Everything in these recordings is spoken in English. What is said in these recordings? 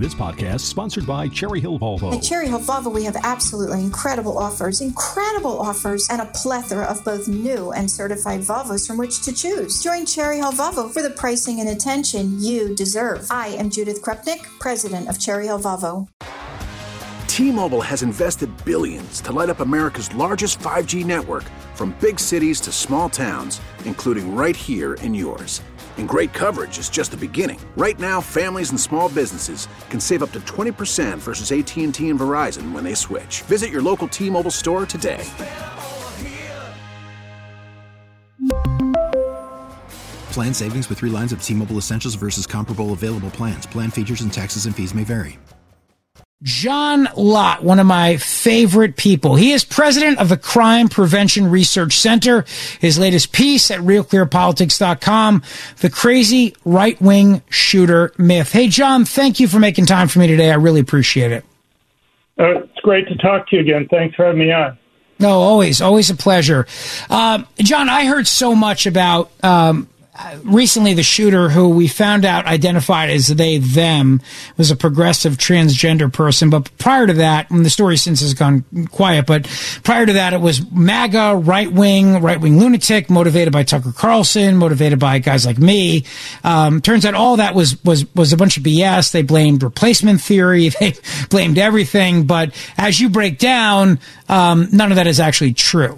This podcast is sponsored by Cherry Hill Volvo. At Cherry Hill Volvo, we have absolutely incredible offers, and a plethora of both new and certified Volvos from which to choose. Join Cherry Hill Volvo for the pricing and attention you deserve. I am Judith Krupnik, president of Cherry Hill Volvo. T-Mobile has invested billions to light up America's largest 5G network, from big cities to small towns, including right here in yours. And great coverage is just the beginning. Right now, families and small businesses can save up to 20% versus AT&T and Verizon when they switch. Visit your local T-Mobile store today. Plan savings with 3 lines of T-Mobile Essentials versus comparable available plans. Plan features and taxes and fees may vary. John Lott, one of my favorite people. He is president of the Crime Prevention Research Center. His latest piece at RealClearPolitics.com, The Crazy Right-Wing Shooter Myth. Hey, John, thank you for making time for me today. I really appreciate it. It's great to talk to you again. Thanks for having me on. No, always a pleasure. John, I heard so much about recently the shooter, who we found out identified as they, them, was a progressive transgender person. But prior to that, and the story since has gone quiet, but prior to that, it was MAGA, right-wing lunatic, motivated by Tucker Carlson, motivated by guys like me. Turns out all that was a bunch of BS. They blamed replacement theory. They blamed everything. But as you break down, none of that is actually true.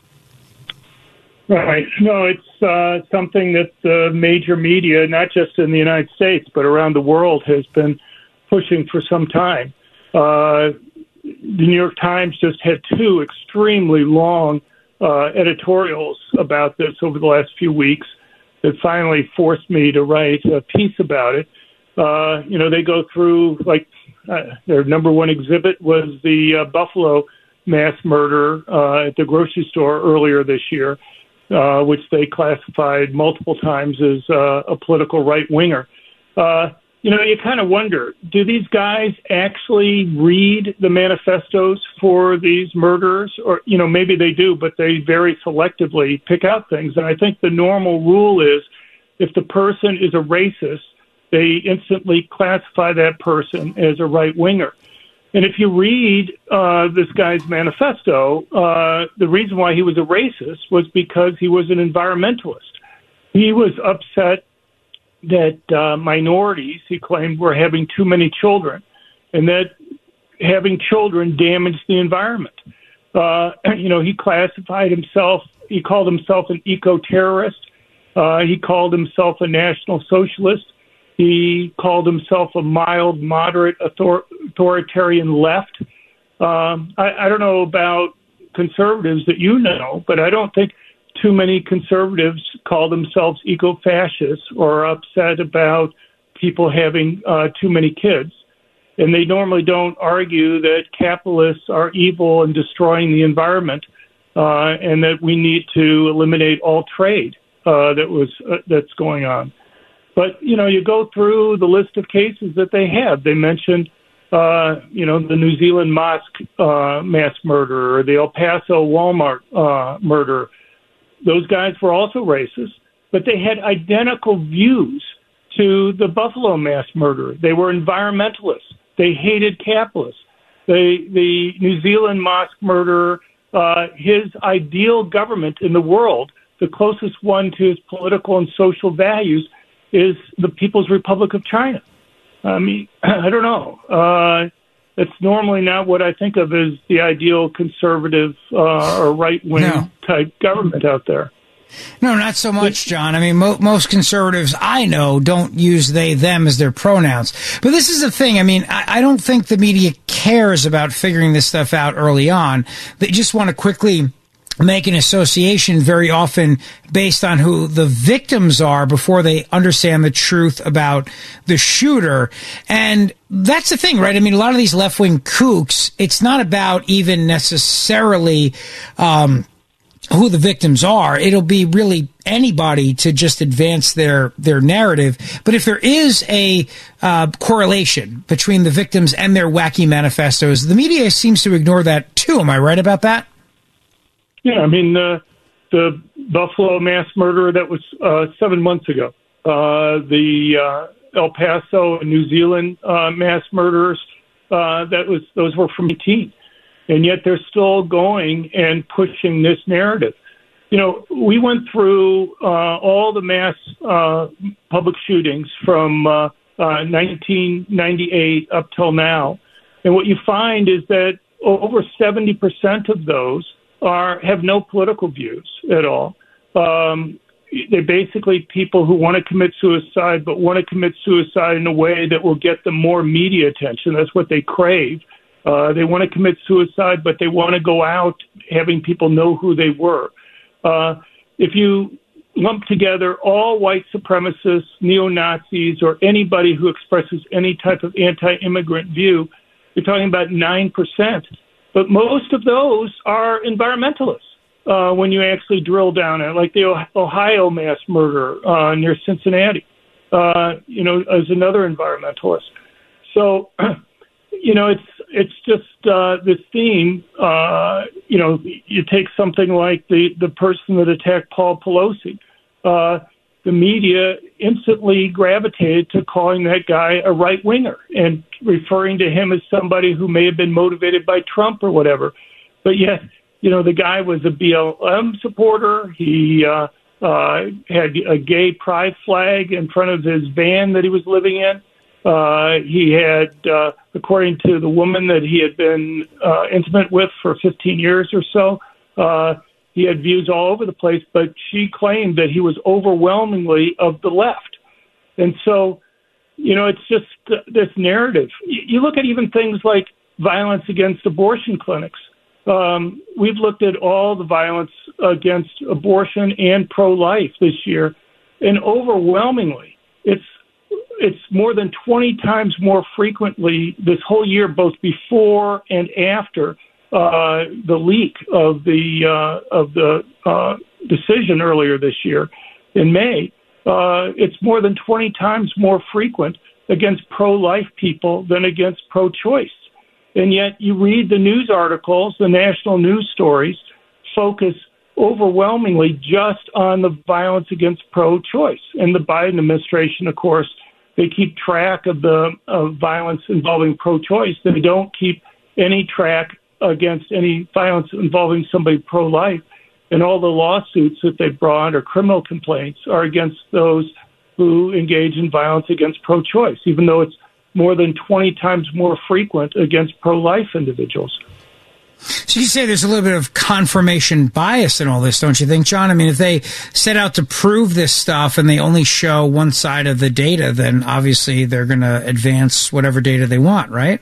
Right. No, it's something that the major media, not just in the United States, but around the world, has been pushing for some time. The New York Times just had 2 extremely long editorials about this over the last few weeks that finally forced me to write a piece about it. They go through, their number one exhibit was the Buffalo mass murder at the grocery store earlier this year, which they classified multiple times as a political right-winger. You kind of wonder, do these guys actually read the manifestos for these murderers? Or, maybe they do, but they very selectively pick out things. And I think the normal rule is if the person is a racist, they instantly classify that person as a right-winger. And if you read this guy's manifesto, the reason why he was a racist was because he was an environmentalist. He was upset that minorities, he claimed, were having too many children, and that having children damaged the environment. He classified himself, he called himself an eco-terrorist. He called himself a national socialist. He called himself a mild, moderate, authoritarian left. I don't know about conservatives that you know, but I don't think too many conservatives call themselves eco-fascists or upset about people having too many kids. And they normally don't argue that capitalists are evil and destroying the environment, and that we need to eliminate all trade that's going on. But, you go through the list of cases that they have. They mentioned, the New Zealand mosque mass murder, or the El Paso Walmart murder. Those guys were also racist, but they had identical views to the Buffalo mass murder. They were environmentalists. They hated capitalists. The New Zealand mosque murderer, his ideal government in the world, the closest one to his political and social values, is the People's Republic of China. I mean, I don't know. It's normally not what I think of as the ideal conservative or right-wing type government out there. No, not so much, John. I mean, most conservatives I know don't use they, them as their pronouns. But this is the thing. I mean, I don't think the media cares about figuring this stuff out early on. They just want to quickly make an association, very often based on who the victims are, before they understand the truth about the shooter. And that's the thing, right? I mean, a lot of these left-wing kooks, it's not about even necessarily who the victims are. It'll be really anybody to just advance their narrative. But if there is a correlation between the victims and their wacky manifestos, the media seems to ignore that too. Am I right about that? Yeah, I mean, the Buffalo mass murder, that was 7 months ago. The El Paso and New Zealand mass murderers, those were from 18. And yet they're still going and pushing this narrative. You know, we went through all the mass public shootings from 1998 up till now. And what you find is that over 70% of those have no political views at all. They're basically people who want to commit suicide, but want to commit suicide in a way that will get them more media attention. That's what they crave. They want to commit suicide, but they want to go out having people know who they were. If you lump together all white supremacists, neo-Nazis, or anybody who expresses any type of anti-immigrant view, you're talking about 9%. But most of those are environmentalists when you actually drill down at it, like the Ohio mass murder near Cincinnati, as another environmentalist. So, it's just this theme. You take something like the person that attacked Paul Pelosi. The media instantly gravitated to calling that guy a right-winger and referring to him as somebody who may have been motivated by Trump or whatever. But yet, the guy was a BLM supporter. He had a gay pride flag in front of his van that he was living in. He had, according to the woman that he had been intimate with for 15 years or so, he had views all over the place, but she claimed that he was overwhelmingly of the left. And so, it's just this narrative. You look at even things like violence against abortion clinics. We've looked at all the violence against abortion and pro-life this year, and overwhelmingly, it's more than 20 times more frequently this whole year, both before and after the leak of the decision earlier this year in May. It's more than 20 times more frequent against pro-life people than against pro-choice. And yet you read the news articles, the national news stories focus overwhelmingly just on the violence against pro-choice. And the Biden administration, of course, they keep track of the violence involving pro-choice. They don't keep any track against any violence involving somebody pro-life. And all the lawsuits that they brought or criminal complaints are against those who engage in violence against pro-choice, even though it's more than 20 times more frequent against pro-life individuals. So you say there's a little bit of confirmation bias in all this, don't you think, John? I mean, if they set out to prove this stuff and they only show one side of the data, then obviously they're going to advance whatever data they want, right?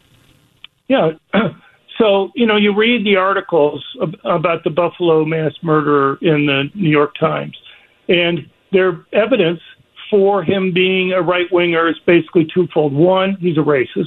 Yeah. So, you read the articles about the Buffalo mass murderer in the New York Times, and their evidence for him being a right-winger is basically twofold. One, he's a racist.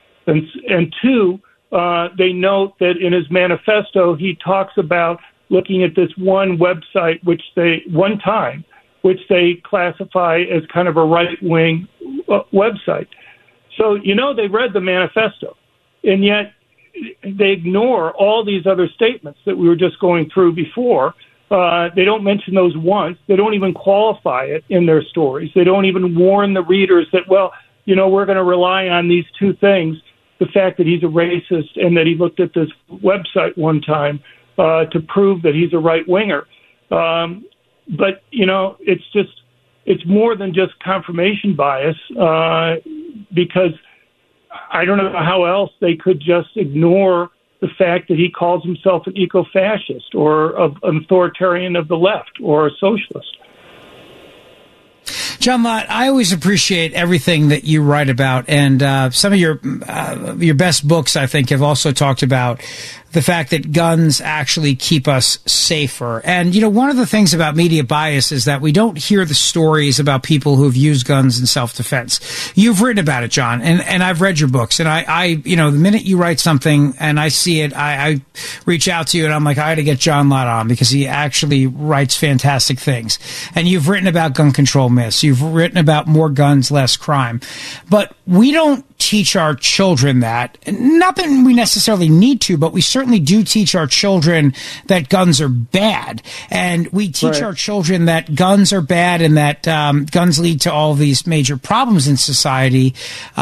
And two, they note that in his manifesto, he talks about looking at this one website, which they classify as kind of a right-wing website. So, they read the manifesto, and yet they ignore all these other statements that we were just going through before. They don't mention those once. They don't even qualify it in their stories. They don't even warn the readers that, we're going to rely on these two things, the fact that he's a racist and that he looked at this website one time to prove that he's a right-winger. But, it's more than just confirmation bias because I don't know how else they could just ignore the fact that he calls himself an eco-fascist or an authoritarian of the left or a socialist. John Lott, I always appreciate everything that you write about, and some of your best books, I think, have also talked about the fact that guns actually keep us safer. And, one of the things about media bias is that we don't hear the stories about people who've used guns in self-defense. You've written about it, John, and I've read your books. And I the minute you write something and I see it, I reach out to you and I'm like, I got to get John Lott on because he actually writes fantastic things. And you've written about gun control myths. You've written about more guns, less crime. But we don't teach our children that. Not that we necessarily need to, but we certainly do teach our children that guns are bad. And we teach our children that guns are bad and that guns lead to all these major problems in society.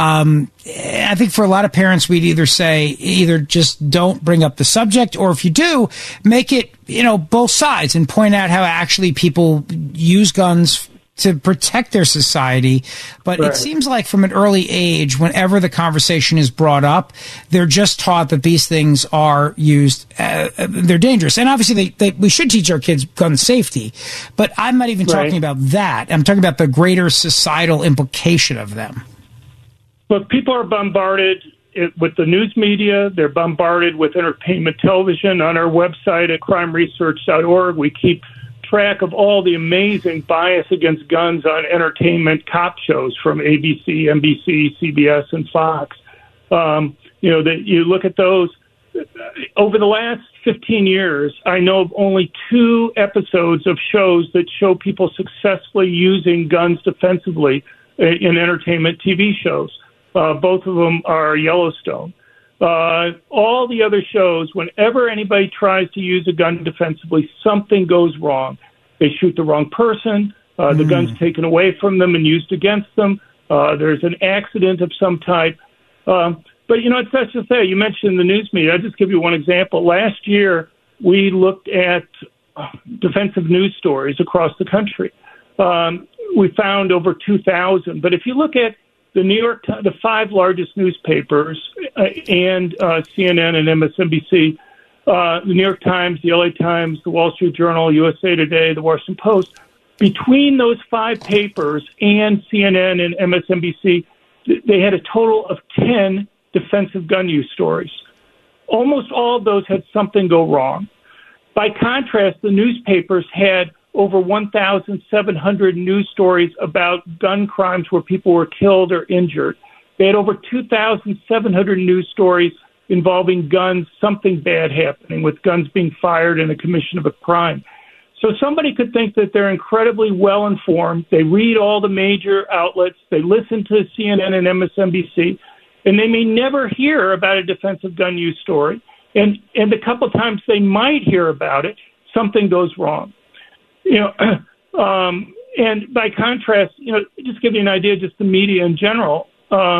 I think for a lot of parents, we'd either say, just don't bring up the subject, or if you do, make it, both sides and point out how actually people use guns to protect their society. But it seems like from an early age, whenever the conversation is brought up, they're just taught that these things are used, they're dangerous. And obviously we should teach our kids gun safety, but I'm not even talking about that. I'm talking about the greater societal implication of them. Look, people are bombarded with the news media. They're bombarded with entertainment television. On our website at crimeresearch.org, we keep track of all the amazing bias against guns on entertainment cop shows from ABC, NBC, CBS, and Fox. That you look at those. Over the last 15 years, I know of only 2 episodes of shows that show people successfully using guns defensively in entertainment TV shows. Both of them are Yellowstone. All the other shows, whenever anybody tries to use a gun defensively, something goes wrong. They shoot the wrong person. The gun's taken away from them and used against them. There's an accident of some type. But, it's not to say, you mentioned the news media. I'll just give you one example. Last year, we looked at defensive news stories across the country. We found over 2,000. But if you look at the New York, the 5 largest newspapers, and CNN and MSNBC, the New York Times, the LA Times, the Wall Street Journal, USA Today, the Washington Post, between those 5 papers and CNN and MSNBC, they had a total of 10 defensive gun use stories. Almost all of those had something go wrong. By contrast, the newspapers had over 1,700 news stories about gun crimes where people were killed or injured. They had over 2,700 news stories involving guns, something bad happening, with guns being fired in the commission of a crime. So somebody could think that they're incredibly well-informed. They read all the major outlets. They listen to CNN and MSNBC, and they may never hear about a defensive gun use story. And the couple times they might hear about it, something goes wrong. And by contrast, just give you an idea, just the media in general.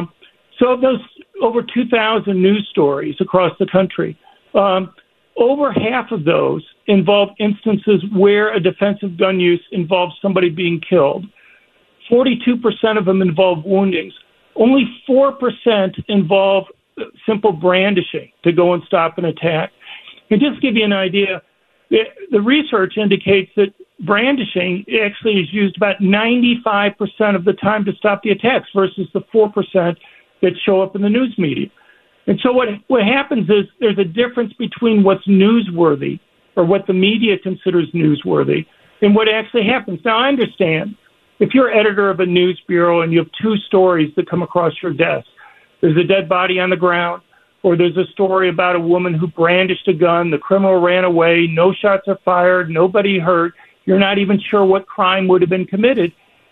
So of those over 2,000 news stories across the country, over half of those involve instances where a defensive gun use involves somebody being killed. 42% of them involve woundings. Only 4% involve simple brandishing to go and stop an attack. And just to give you an idea, the research indicates that brandishing actually is used about 95% of the time to stop the attacks versus the 4% that show up in the news media. And so what happens is there's a difference between what's newsworthy or what the media considers newsworthy and what actually happens. Now, I understand if you're editor of a news bureau and you have 2 stories that come across your desk, there's a dead body on the ground, or there's a story about a woman who brandished a gun, the criminal ran away, no shots are fired, nobody hurt, you're not even sure what crime would have been committed,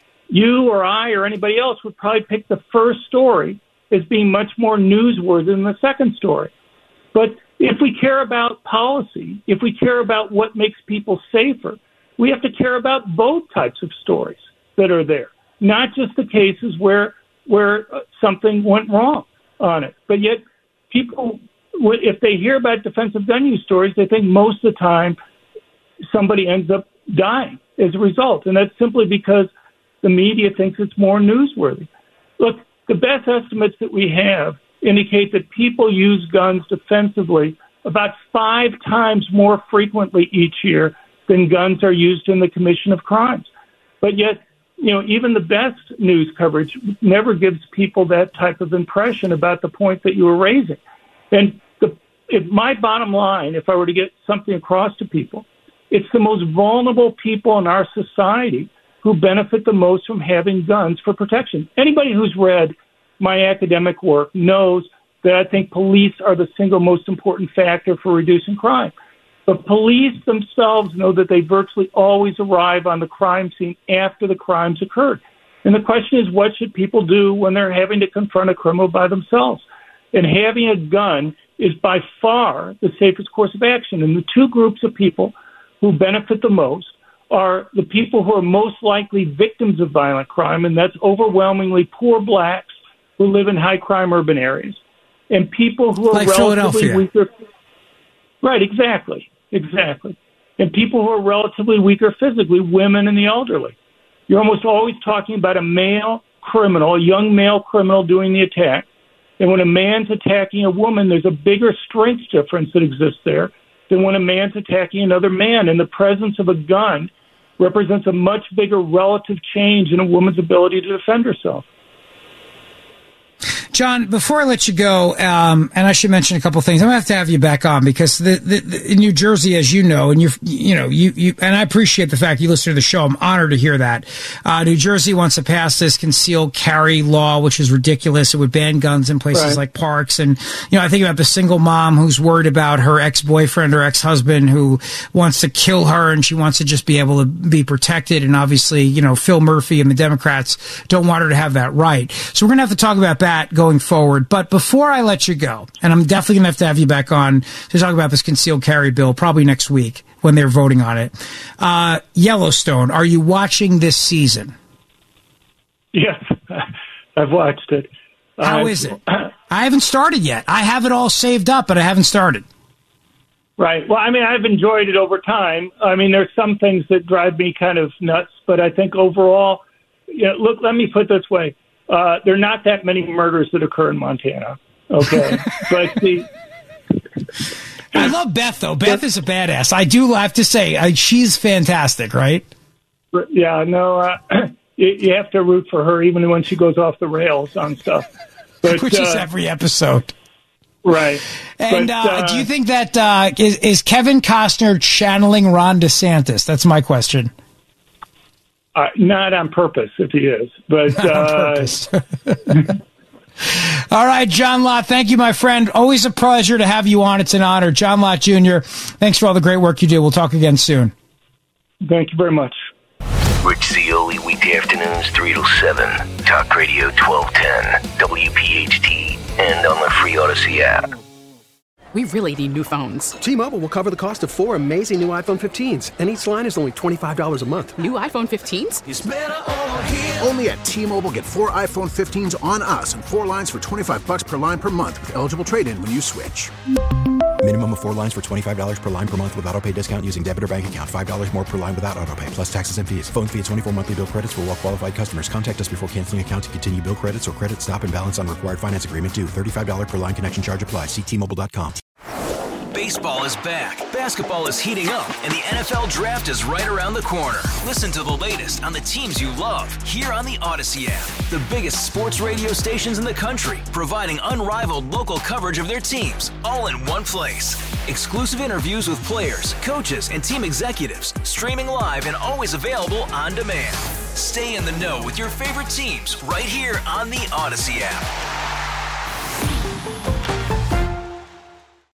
you or I or anybody else would probably pick the first story as being much more newsworthy than the second story. But if we care about policy, if we care about what makes people safer, we have to care about both types of stories that are there, not just the cases where something went wrong on it. But yet people, if they hear about defensive gun use stories, they think most of the time somebody ends up dying as a result. And that's simply because the media thinks it's more newsworthy. Look, the best estimates that we have indicate that people use guns defensively about 5 times more frequently each year than guns are used in the commission of crimes. But yet, even the best news coverage never gives people that type of impression about the point that you were raising. And if my bottom line, if I were to get something across to people, it's the most vulnerable people in our society who benefit the most from having guns for protection. Anybody who's read my academic work knows that I think police are the single most important factor for reducing crime. But police themselves know that they virtually always arrive on the crime scene after the crimes occurred. And the question is, what should people do when they're having to confront a criminal by themselves? And having a gun is by far the safest course of action. And the two groups of people who benefit the most are the people who are most likely victims of violent crime, and that's overwhelmingly poor blacks who live in high-crime urban areas, and people who are like relatively weaker. Right, exactly. And people who are relatively weaker physically, women and the elderly. You're almost always talking about a male criminal, a young male criminal doing the attack. And when a man's attacking a woman, there's a bigger strength difference that exists there than when a man's attacking another man. And the presence of a gun represents a much bigger relative change in a woman's ability to defend herself. John, before I let you go, and I should mention a couple of things. I'm going to have you back on because in New Jersey, as you know, and you, and I appreciate the fact you listen to the show. I'm honored to hear that. New Jersey wants to pass this concealed carry law, which is ridiculous. It would ban guns in places like parks. And, I think about the single mom who's worried about her ex-boyfriend or ex-husband who wants to kill her and she wants to just be able to be protected. And obviously, Phil Murphy and the Democrats don't want her to have that right. So we're going to have to talk about that going forward. But before I let you go, and I'm definitely going to have you back on to talk about this concealed carry bill probably next week when they're voting on it. Yellowstone, are you watching this season? Yes, I've watched it. How is it? I haven't started yet. I have it all saved up, but I haven't started. Right. Well, I've enjoyed it over time. There's some things that drive me kind of nuts, but I think overall, look, let me put it this way. There are not that many murders that occur in Montana. Okay. But I love Beth, though. Beth is a badass. I do have to say, she's fantastic, right? Yeah, no, you have to root for her even when she goes off the rails on stuff. But, which is every episode. Right. And do you think that is Kevin Costner channeling Ron DeSantis? That's my question. Not on purpose, if he is, but all right, John Lott, thank you, my friend. Always a pleasure to have you on. It's an honor. John Lott Jr., thanks for all the great work you do. We'll talk again soon. Thank you very much. Rich Zeoli, weekday afternoons 3 to 7. Talk Radio 1210, WPHT, and on the free Odyssey app. We really need new phones. T-Mobile will cover the cost of 4 amazing new iPhone 15s, and each line is only $25 a month. New iPhone 15s? It's better over here. Only at T-Mobile, get 4 iPhone 15s on us and 4 lines for $25 per line per month with eligible trade-in when you switch. Minimum of 4 lines for $25 per line per month with autopay discount using debit or bank account. $5 more per line without autopay, plus taxes and fees. Phone fee at 24 monthly bill credits for well-qualified customers. Contact us before canceling account to continue bill credits or credit stop and balance on required finance agreement due. $35 per line connection charge applies. See T-Mobile.com. Baseball is back, basketball is heating up, and the NFL Draft is right around the corner. Listen to the latest on the teams you love here on the Odyssey app. The biggest sports radio stations in the country, providing unrivaled local coverage of their teams, all in one place. Exclusive interviews with players, coaches, and team executives, streaming live and always available on demand. Stay in the know with your favorite teams right here on the Odyssey app.